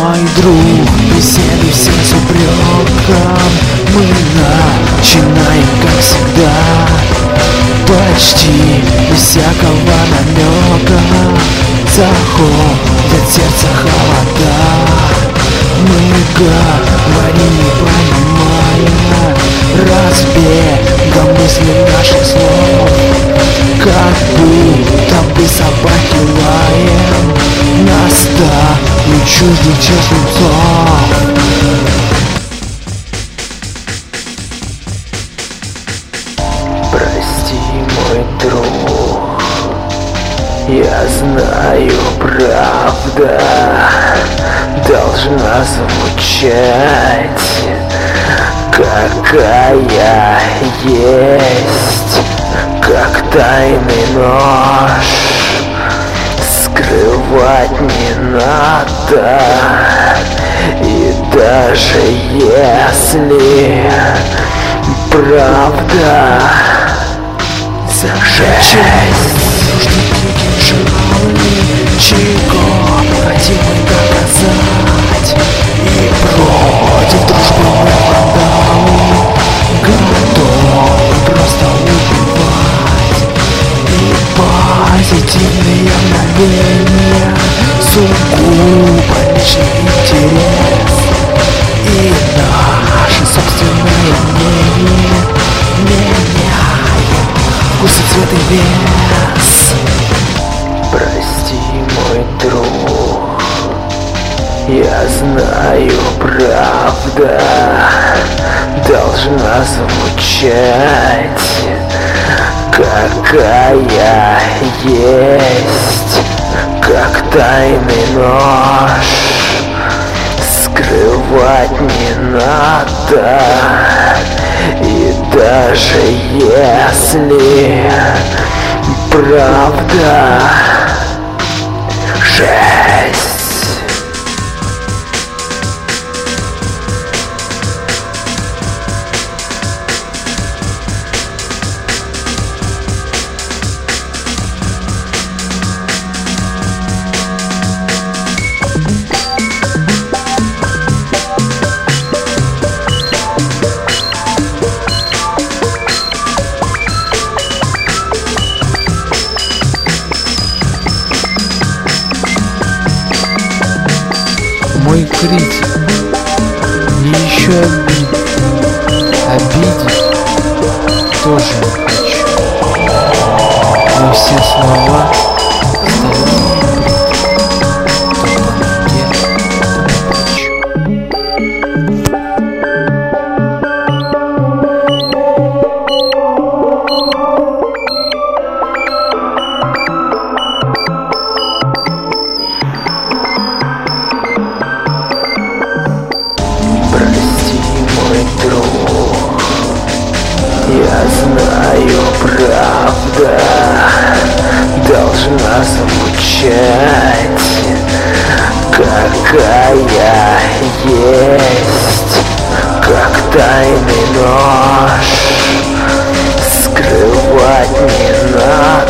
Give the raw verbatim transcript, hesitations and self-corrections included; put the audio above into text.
мой друг, беседуй все с упреком. Мы начинаем, как всегда, почти без всякого намека. Заходит сердце холода. Мы говорим, не понимая разбега мысли наших слов. Как будто бы собаки лаем, настали чуждых чужих. Прости, мой друг, я знаю, правда должна звучать, какая есть, как тайный нож. Скрывать не надо, и даже если правда жесть. Чего хотим мы доказать? И против дружбы мы вандалы, готовы просто убивать. И позитивные мгновения, сугубо личный интерес. И наше собственное мнение меняет вкус и цвет и вес. Прости, мой друг, я знаю, правда должна звучать, какая есть, как тайный нож. Скрывать не надо, и даже если правда жесть. Мой критик, мне еще обидно, обидеть тоже не хочу, но все слова остальные бред, то по ноге, то по плечу. Я знаю, правда должна звучать, какая есть, как тайный нож. Скрывать не надо,